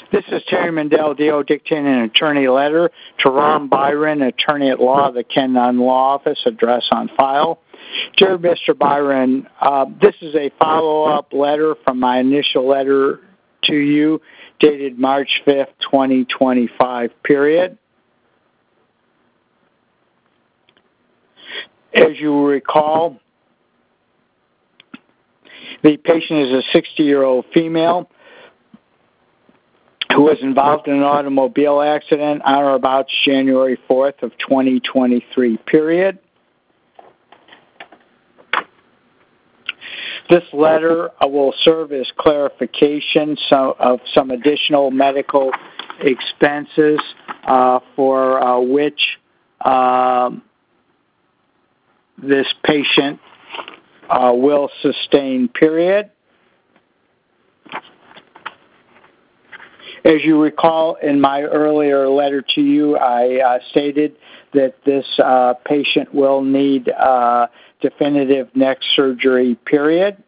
This is Terry Mandel, DO, dictating an attorney letter to Ron Byron, attorney at law of the Ken Nunn Law Office, address on file. Dear Mr. Byron, this is a follow-up letter from my initial letter to you dated March 5th, 2025, period. As you will recall, the patient is a 60-year-old female who was involved in an automobile accident on or about January 4th of 2023, period. This letter will serve as clarification of some additional medical expenses for which this patient will sustain, period. As you recall, in my earlier letter to you, I stated that this patient will need definitive neck surgery, period.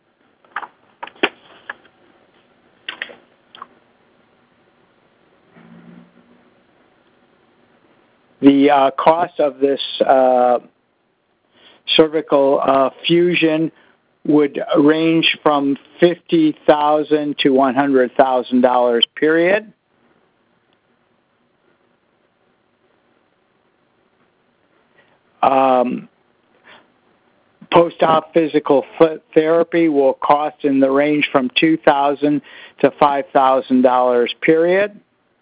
The cost of this cervical fusion would range from $50,000 to $100,000, period. Post-op physical therapy will cost in the range from $2,000 to $5,000, period.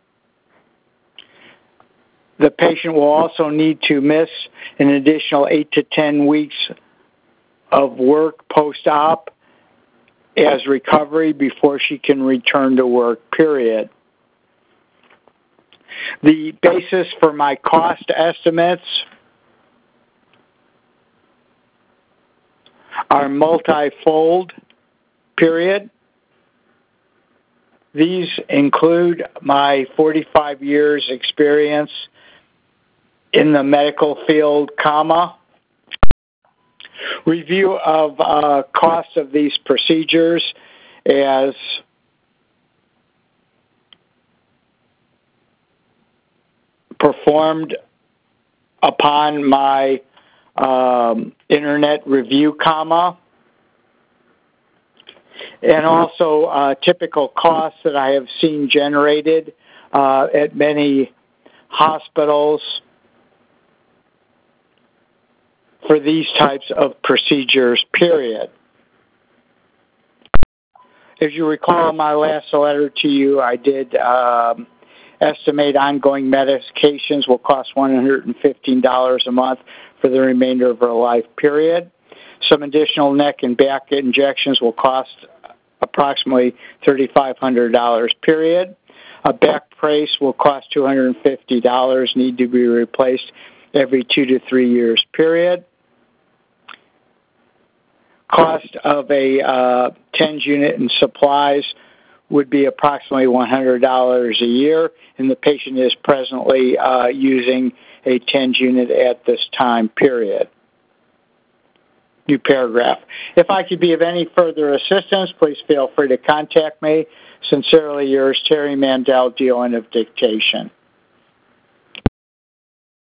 The patient will also need to miss an additional 8 to 10 weeks of work post-op as recovery before she can return to work, period. The basis for my cost estimates are multifold, period. These include my 45 years experience in the medical field, review of costs of these procedures as performed upon my internet review, and also typical costs that I have seen generated at many hospitals for these types of procedures, period. As you recall, in my last letter to you, I did estimate ongoing medications will cost $115 a month for the remainder of her life, period. Some additional neck and back injections will cost approximately $3,500, period. A back brace will cost $250, need to be replaced every 2 to 3 years, period. Cost of a TENS unit and supplies would be approximately $100 a year, and the patient is presently using a TENS unit at this time, period. New paragraph. If I could be of any further assistance, please feel free to contact me. Sincerely yours, Terry Mandel, DON of Dictation.